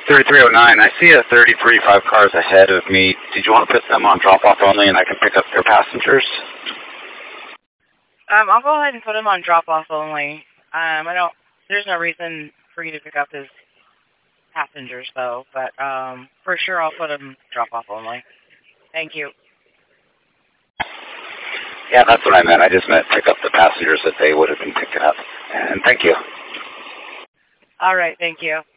3309. I see a 33 cars ahead of me. Did you want to put them on drop-off only and I can pick up their passengers? I'll go ahead and put them on drop-off only. There's no reason for you to pick up his passengers, though, but for sure I'll put them drop-off only. Thank you. Yeah, that's what I meant. I just meant pick up the passengers that they would have been picking up. And thank you. All right, thank you.